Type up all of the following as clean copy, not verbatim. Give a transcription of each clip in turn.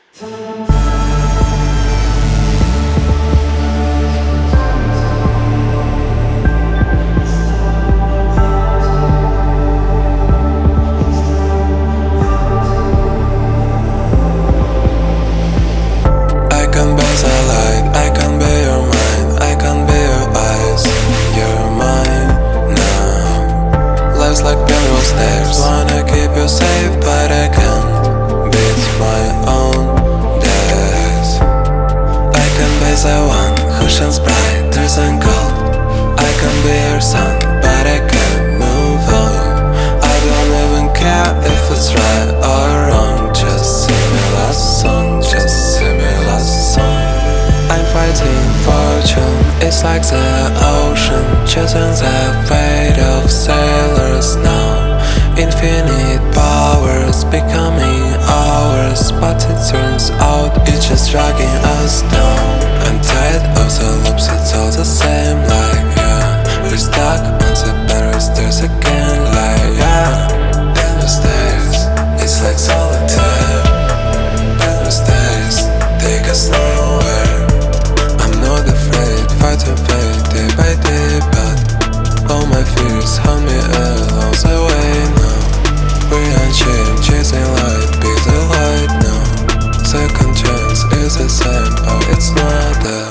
Like burial stairs, wanna keep you safe, but I can't beat my own death. I can be the one who shines brighter than gold. I can be your sun, but I can't move on. I don't even care if it's right or wrong. Just sing me last song, just sing me last song. I'm fighting fortune, it's like the ocean, chasing the fate of sailors now. Infinite powers becoming ours, but it turns out it's just dragging us down. I'm tired of the loops, it's all the same, like yeah. We're stuck on the barrier stairs again, like yeah. Endless days, it's like solitaire. Endless days, take us nowhere. Fighting fate day by day, but all my fears haunt me along the way now. We unchained, chasing light, be the light now. Second chance is the same, oh it's not there.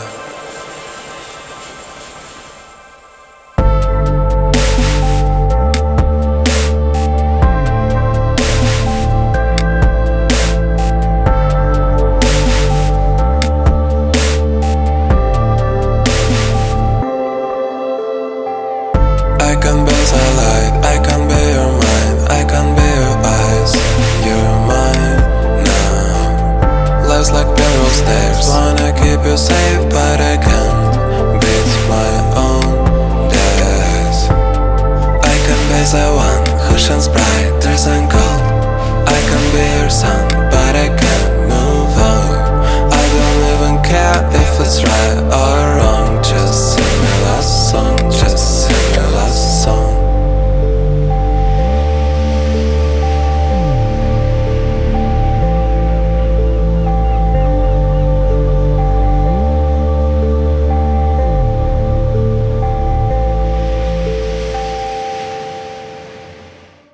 I can be the light, I can be your mind, I can be your eyes, you're mine now. Life's like burial stairs, wanna keep you safe, but I can't beat my own death. I can be the one who shines brighter than gold. I can be your sun,